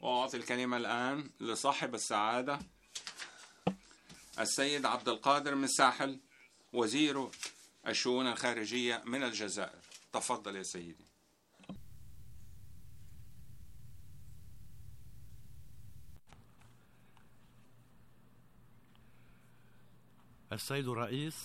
وأعطي الكلمة الآن لصاحب السعادة السيد عبد القادر من ساحل، وزير الشؤون الخارجية من الجزائر. تفضل يا سيدي. السيد الرئيس،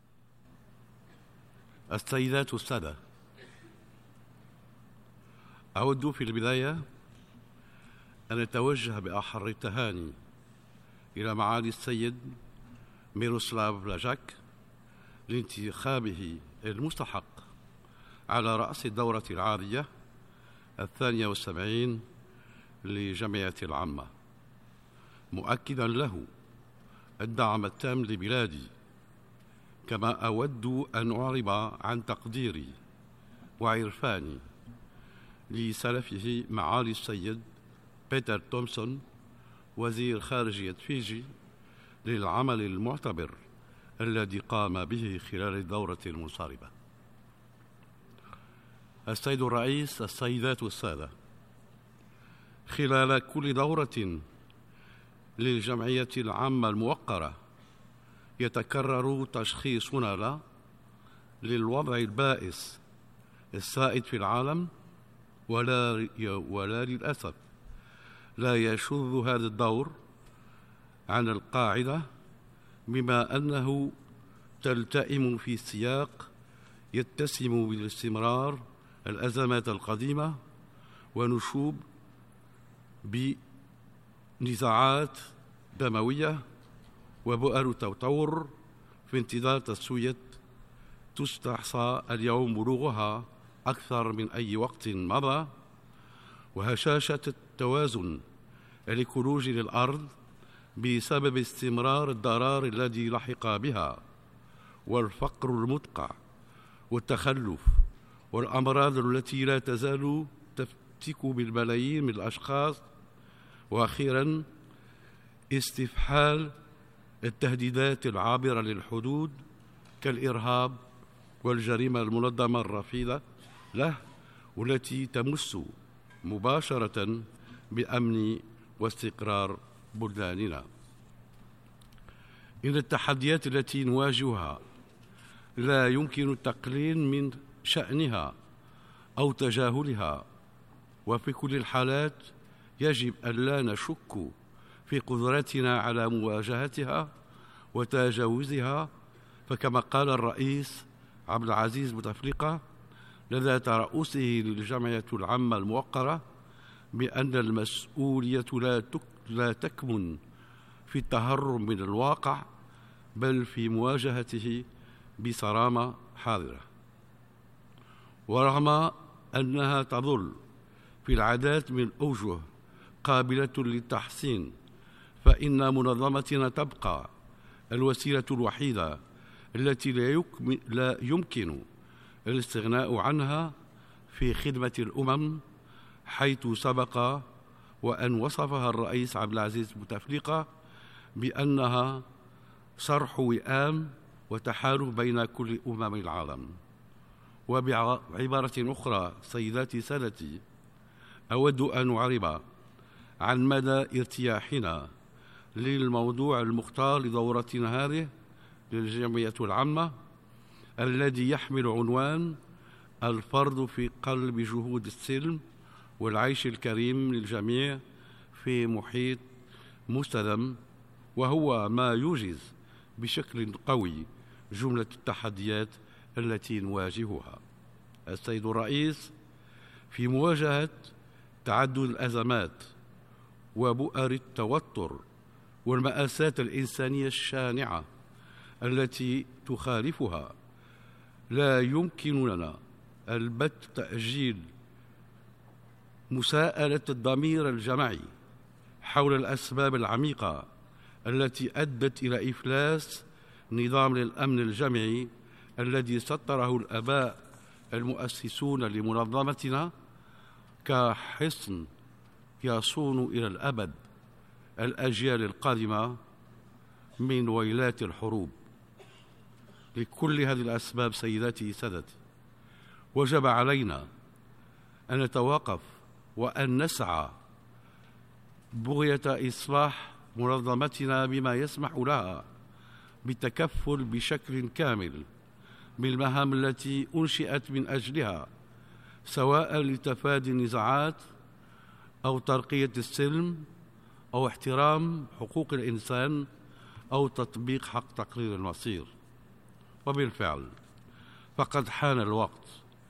السيدات والسادة، أود في البداية أن أتوجه بأحر التهاني إلى معالي السيد ميروسلاف لاجاك لانتخابه المستحق على رأس الدورة العادية 72 لجمعية العامة، مؤكدا له الدعم التام لبلادي. كما أود أن أعرب عن تقديري وعرفاني لسلفه معالي السيد بيتر تومسون وزير خارجية فيجي للعمل المعتبر الذي قام به خلال الدورة المنصرمة. السيد الرئيس، السيدات والسادة، خلال كل دورة للجمعية العامة الموقرة يتكرر تشخيصنا للوضع البائس السائد في العالم، ولا للأسف لا يشذ هذا الدور عن القاعدة، بما أنه تلتئم في سياق يتسم بالاستمرار الأزمات القديمة ونشوب بنزاعات دموية وبؤر تطور في انتظار تسوية تستحصى اليوم بلوغها أكثر من أي وقت مضى، وهشاشة التوازن الإيكولوجي للأرض بسبب استمرار الضرر الذي لحق بها، والفقر المدقع والتخلف والأمراض التي لا تزال تفتك بالملايين من الأشخاص، وأخيراً استفحال التهديدات العابرة للحدود كالإرهاب والجريمة المنظمة الرافضة له، والتي تمس مباشرة بأمن واستقرار بلداننا. إن التحديات التي نواجهها لا يمكن التقليل من شأنها أو تجاهلها، وفي كل الحالات يجب ألا نشك في قدرتنا على مواجهتها وتجاوزها. فكما قال الرئيس عبد العزيز بوتفليقة لدى ترأسه للجمعية العامة الموقرة بأن المسؤولية لا تكمن في التهرب من الواقع، بل في مواجهته بصرامة حاضرة. ورغم أنها تظل في العداد من أوجه قابلة للتحسين، فإن منظمتنا تبقى الوسيلة الوحيدة التي لا يمكن الاستغناء عنها في خدمة الأمم، حيث سبق وأن وصفها الرئيس عبد العزيز بوتفليقة بأنها صرح وئام وتحالف بين كل أمم العالم. وبعبارة أخرى، سيداتي سادتي، أود أن أعرب عن مدى ارتياحنا للموضوع المختار لدورتنا هذه للجمعية العامة، الذي يحمل عنوان الفرد في قلب جهود السلم والعيش الكريم للجميع في محيط مستدام، وهو ما يوجز بشكل قوي جملة التحديات التي نواجهها. السيد الرئيس، في مواجهة تعدد الأزمات وبؤر التوتر والمآسات الإنسانية الشانعة التي تخالفها، لا يمكننا البت تأجيل مساءلة الضمير الجمعي حول الأسباب العميقة التي أدت إلى إفلاس نظام الأمن الجمعي الذي سطره الآباء المؤسسون لمنظمتنا كحصن يصون إلى الأبد الأجيال القادمة من ويلات الحروب. لكل هذه الأسباب سيداتي سادتي، وجب علينا أن نتوقف وأن نسعى بغية إصلاح منظمتنا بما يسمح لها بالتكفل بشكل كامل بالمهام التي أنشئت من أجلها، سواء لتفادي النزاعات أو ترقية السلم أو احترام حقوق الإنسان أو تطبيق حق تقرير المصير. وبالفعل فقد حان الوقت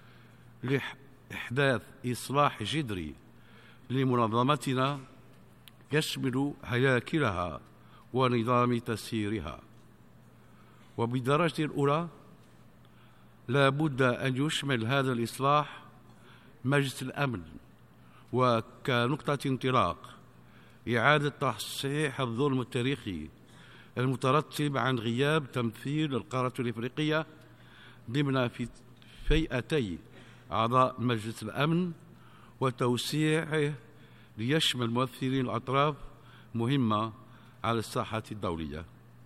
لإحداث إصلاح جذري لمنظمتنا يشمل هياكلها ونظام تسييرها. وبالدرجة الأولى لا بد أن يشمل هذا الإصلاح مجلس الأمن، وكنقطة انطلاق إعادة تصحيح الظلم التاريخي المترتب عن غياب تمثيل القارة الإفريقية ضمن فئتي أعضاء مجلس الأمن، وتوسيعه ليشمل ممثلين الأطراف مهمة على الساحة الدولية.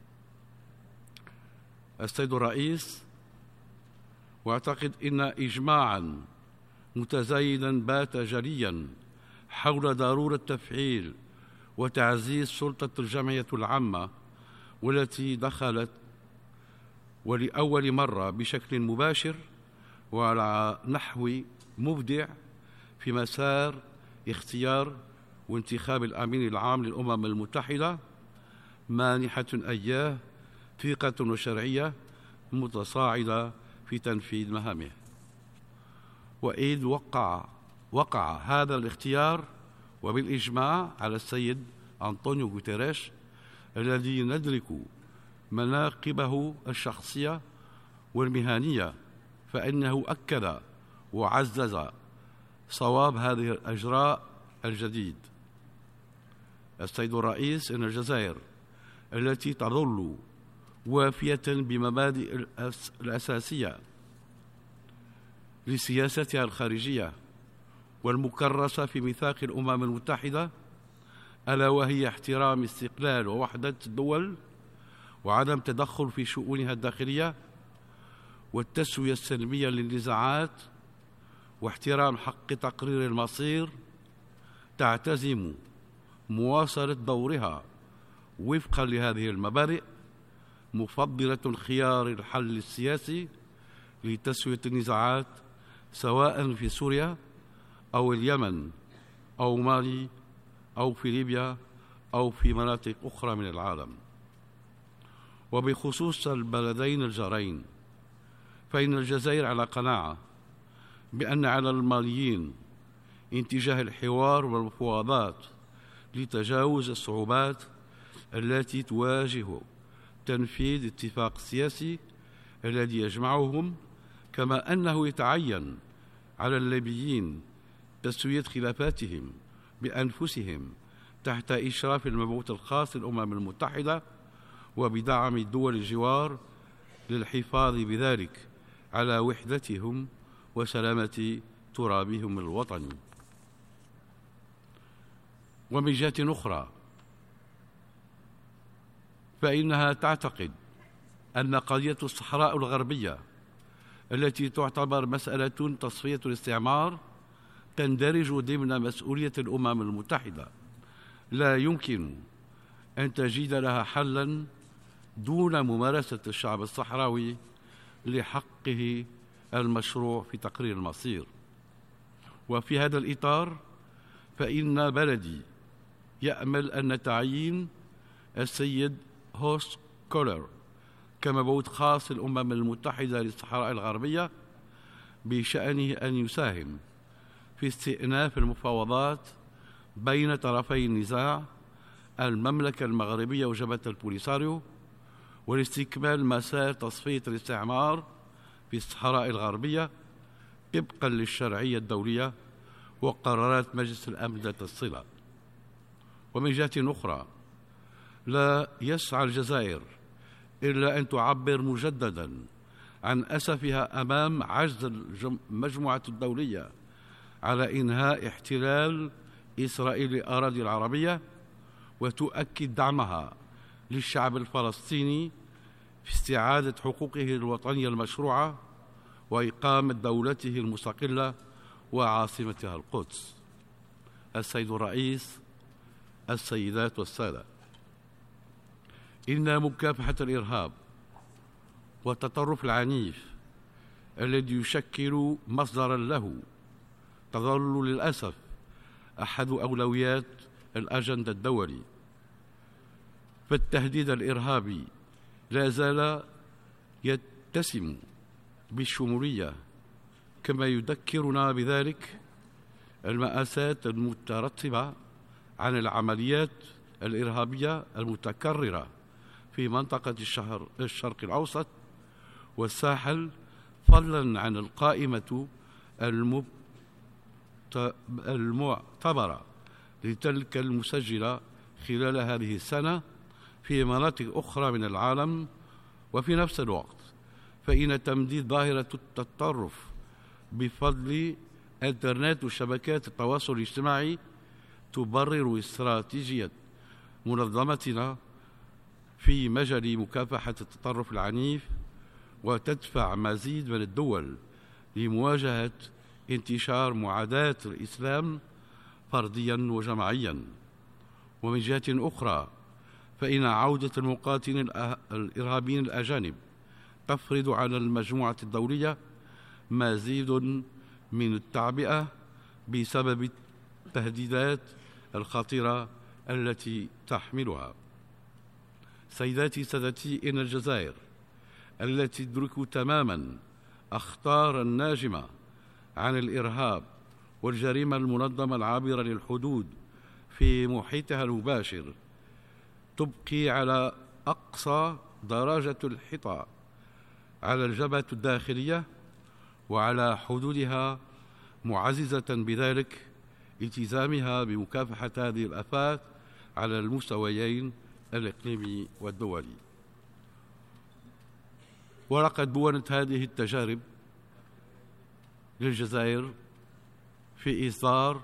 السيد الرئيس، واعتقد ان اجماعا متزايدا بات جليا حول ضروره تفعيل وتعزيز سلطه الجمعيه العامه، والتي دخلت ولاول مره بشكل مباشر وعلى نحو مبدع في مسار اختيار وانتخاب الامين العام للامم المتحده، مانحه اياه ثقه وشرعيه متصاعده في تنفيذ مهامه. وإذ وقع هذا الاختيار وبالإجماع على السيد أنطونيو غوتيريش، الذي ندرك مناقبه الشخصية والمهنية، فإنه أكد وعزز صواب هذه الإجراء الجديد. السيد الرئيس، إن الجزائر التي تظل وافية بمبادئ الأساسية لسياستها الخارجية والمكرسة في ميثاق الأمم المتحدة، ألا وهي احترام استقلال ووحدة الدول وعدم تدخل في شؤونها الداخلية والتسوية السلمية للنزاعات واحترام حق تقرير المصير، تعتزم مواصلة دورها وفقا لهذه المبادئ، مفضلة خيار الحل السياسي لتسوية النزاعات سواء في سوريا أو اليمن أو مالي أو في ليبيا أو في مناطق أخرى من العالم. وبخصوص البلدين الجارين، فإن الجزائر على قناعة بأن على الماليين اتجاه الحوار والمفاوضات لتجاوز الصعوبات التي تواجه تنفيذ اتفاق سياسي الذي يجمعهم، كما أنه يتعين على الليبيين تسوية خلافاتهم بأنفسهم تحت إشراف المبعوث الخاص للأمم المتحدة وبدعم دول الجوار للحفاظ بذلك على وحدتهم وسلامة ترابهم الوطني. ومن جهة أخرى، فإنها تعتقد أن قضية الصحراء الغربية التي تعتبر مسألة تصفية الاستعمار تندرج ضمن مسؤولية الأمم المتحدة، لا يمكن أن تجد لها حلاً دون ممارسة الشعب الصحراوي لحقه المشروع في تقرير المصير. وفي هذا الإطار فإن بلدي يأمل أن تعيين السيد هوست كولر كمبعوث خاص الأمم المتحدة للصحراء الغربية بشأنه أن يساهم في استئناف المفاوضات بين طرفي النزاع، المملكة المغربية وجبهة البوليساريو، ولاستكمال مسار تصفية الاستعمار في الصحراء الغربية طبقا للشرعية الدولية وقرارات مجلس الأمن ذات الصلة. ومن جهة أخرى، لا يسعى الجزائر إلا أن تعبر مجددا عن أسفها أمام عجز المجموعة الدولية على إنهاء احتلال إسرائيل للأراضي العربية، وتؤكد دعمها للشعب الفلسطيني في استعادة حقوقه الوطنية المشروعة وإقامة دولته المستقلة وعاصمتها القدس. السيد الرئيس، السيدات والسادة، إن مكافحة الإرهاب والتطرف العنيف الذي يشكل مصدرا له تظل للأسف أحد أولويات الأجندة الدولي. فالتهديد الإرهابي لا زال يتسم بالشمولية، كما يذكرنا بذلك المآسات المترتبة عن العمليات الإرهابية المتكررة في منطقة الشرق الأوسط والساحل، فضلا عن القائمة المعتبرة لتلك المسجلة خلال هذه السنة في مناطق أخرى من العالم. وفي نفس الوقت فإن تمديد ظاهرة التطرف بفضل إنترنت وشبكات التواصل الاجتماعي تبرر استراتيجية منظمتنا في مجال مكافحة التطرف العنيف، وتدفع مزيد من الدول لمواجهة انتشار معاداة الإسلام فرديا وجماعيا. ومن جهة أخرى فإن عودة المقاتلين الإرهابيين الأجانب تفرض على المجموعة الدولية مزيد من التعبئة بسبب التهديدات الخطيرة التي تحملها. سيداتي سادتي، إن الجزائر التي تدرك تماما أخطار الناجمة عن الإرهاب والجريمة المنظمة العابرة للحدود في محيطها المباشر تبقي على أقصى درجة الحيطة على الجبهة الداخلية وعلى حدودها، معززة بذلك التزامها بمكافحة هذه الآفات على المستويين الإقليمي والدولي. ولقد بونت هذه التجارب للجزائر في إصدار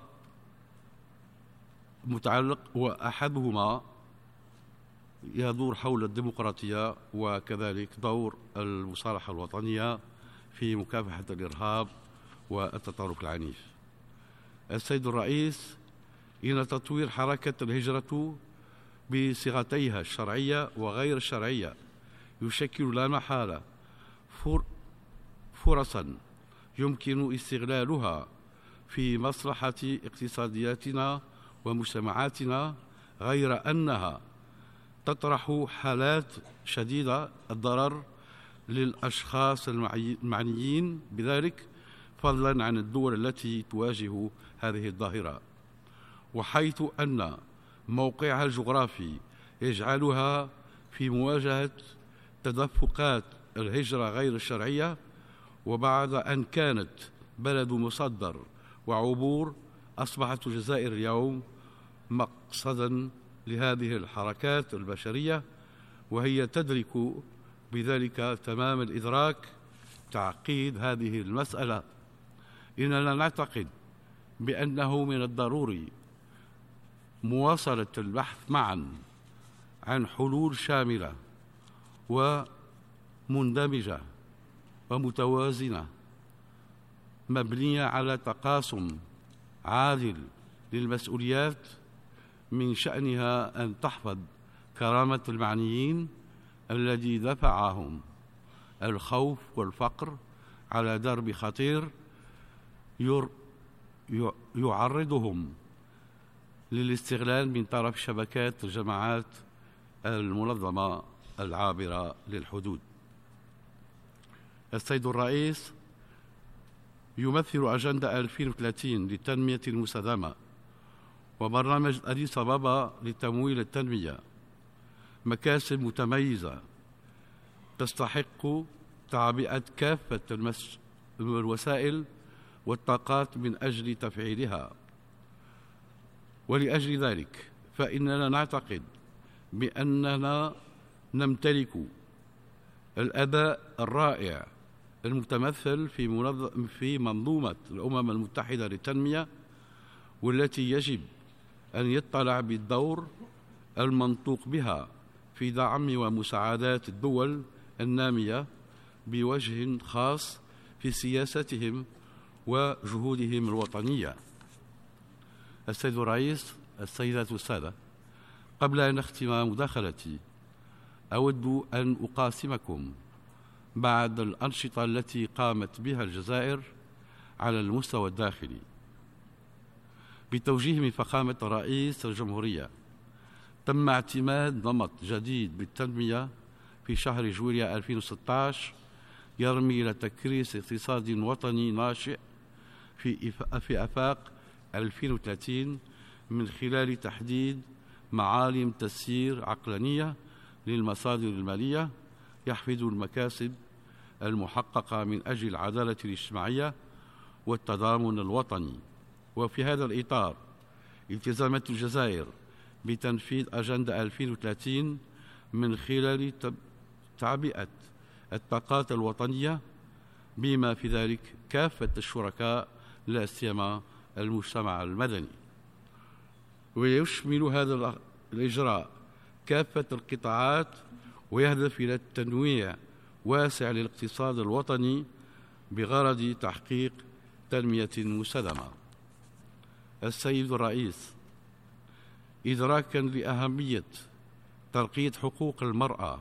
متعلق، وأحدهما يدور حول الديمقراطية وكذلك دور المصالحة الوطنية في مكافحة الإرهاب والتطرف العنيف. السيد الرئيس، إن تطوير حركة الهجرة بصيغتيها الشرعية وغير الشرعية يشكل لا محالة فرصا يمكن استغلالها في مصلحة اقتصادياتنا ومجتمعاتنا، غير أنها تطرح حالات شديدة الضرر للأشخاص المعنيين بذلك، فضلا عن الدول التي تواجه هذه الظاهرة، وحيث أن موقعها الجغرافي يجعلها في مواجهة تدفقات الهجرة غير الشرعية. وبعد أن كانت بلد مصدر وعبور، أصبحت الجزائر اليوم مقصدا لهذه الحركات البشرية، وهي تدرك بذلك تمام الإدراك تعقيد هذه المسألة. إننا نعتقد بأنه من الضروري مواصلة البحث معا عن حلول شاملة ومندمجة ومتوازنة مبنية على تقاسم عادل للمسؤوليات، من شأنها أن تحفظ كرامة المعنيين الذي دفعهم الخوف والفقر على درب خطير يعرضهم للاستغلال من طرف شبكات الجماعات المنظمة العابرة للحدود. السيد الرئيس، يمثل أجندة 2030 للتنمية المستدامة وبرنامج أديس أبابا لتمويل التنمية مكاسب متميزة تستحق تعبئة كافة الوسائل والطاقات من أجل تفعيلها. ولأجل ذلك فإننا نعتقد بأننا نمتلك الأداء الرائع المتمثل في منظومة الأمم المتحدة للتنمية، والتي يجب أن يطلع بالدور المنطوق بها في دعم ومساعدات الدول النامية بوجه خاص في سياستهم وجهودهم الوطنية. السيد الرئيس، السيدات والسادة، قبل أن أختم مداخلتي أود أن أقاسمكم بعض الأنشطة التي قامت بها الجزائر على المستوى الداخلي. بتوجيه من فخامة رئيس الجمهورية تم اعتماد نمط جديد بالتنمية في شهر جويلية 2016 يرمي إلى تكريس اقتصاد وطني ناشئ في آفاق 2030 من خلال تحديد معالم تسيير عقلانية للمصادر المالية يحفز المكاسب المحققة من أجل العدالة الاجتماعية والتضامن الوطني. وفي هذا الإطار التزمت الجزائر بتنفيذ أجندة 2030 من خلال تعبئة الطاقات الوطنية بما في ذلك كافة الشركاء لا سيما المجتمع المدني. ويشمل هذا الإجراء كافة القطاعات ويهدف إلى التنويع واسع للاقتصاد الوطني بغرض تحقيق تنمية مستدامة. السيد الرئيس، إدراكا لأهمية ترقية حقوق المرأة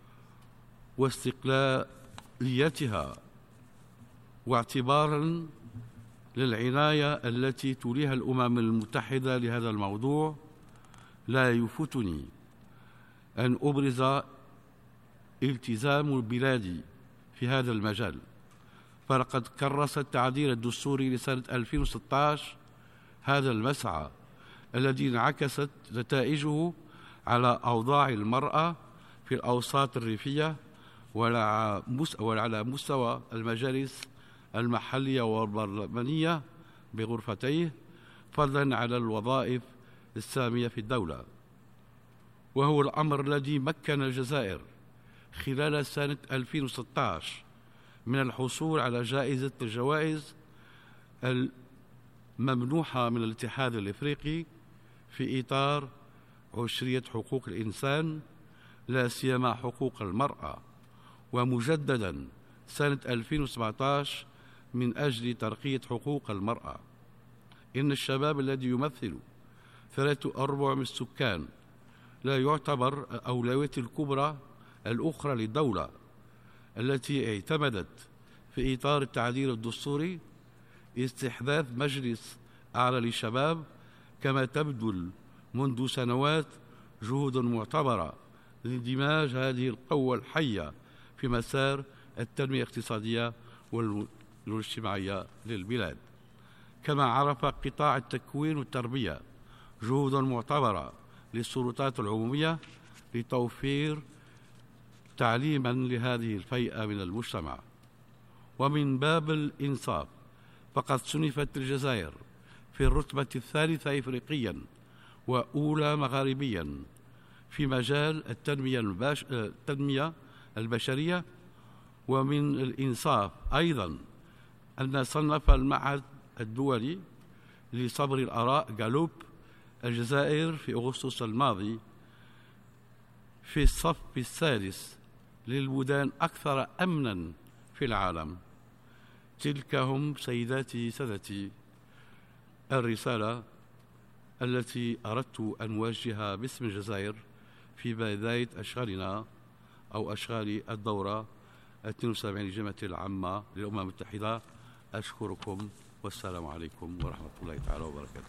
واستقلاليتها واعتبارا للعناية التي توليها الأمم المتحدة لهذا الموضوع، لا يفوتني أن أبرز التزام البلاد في هذا المجال، فلقد كرس التعديل الدستوري لسنة 2016 هذا المسعى الذي انعكست نتائجه على أوضاع المرأة في الأوساط الريفية وعلى مستوى المجالس المحلية والبرلمانية بغرفتيه، فضلا على الوظائف السامية في الدولة. وهو الأمر الذي مكن الجزائر خلال سنة 2016 من الحصول على جائزة الجوائز الممنوحة من الاتحاد الإفريقي في إطار عشرية حقوق الإنسان لا سيما حقوق المرأة، ومجددا سنة 2017 من أجل ترقية حقوق المرأة. إن الشباب الذي يمثل 3/4 من السكان لا يعتبر الأولوية الكبرى الأخرى للدولة التي اعتمدت في إطار التعديل الدستوري استحداث مجلس أعلى للشباب، كما تبذل منذ سنوات جهود معتبرة لاندماج هذه القوة الحية في مسار التنمية الاقتصادية والاجتماعية للبلاد. كما عرف قطاع التكوين والتربية جهودا معتبرة للسلطات العمومية لتوفير تعليما لهذه الفئة من المجتمع. ومن باب الإنصاف فقد صنفت الجزائر في الرتبة الثالثة إفريقيا وأولى مغاربيا في مجال التنمية البشرية. ومن الإنصاف أيضا أن صنف المعهد الدولي لصبر الآراء جالوب الجزائر في أغسطس الماضي في الصف السادس للبلدان أكثر أمنا في العالم. تلك هم سيداتي سادتي الرسالة التي أردت أن أوجهها باسم الجزائر في بداية أشغالنا أو أشغال الدورة 72 للجامعة العامة للأمم المتحدة. أشكركم والسلام عليكم ورحمة الله تعالى وبركاته.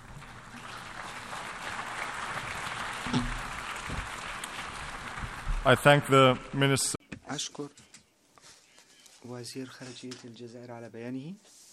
I thank the Minister. أشكر وزير خارجية الجزائر على بيانه.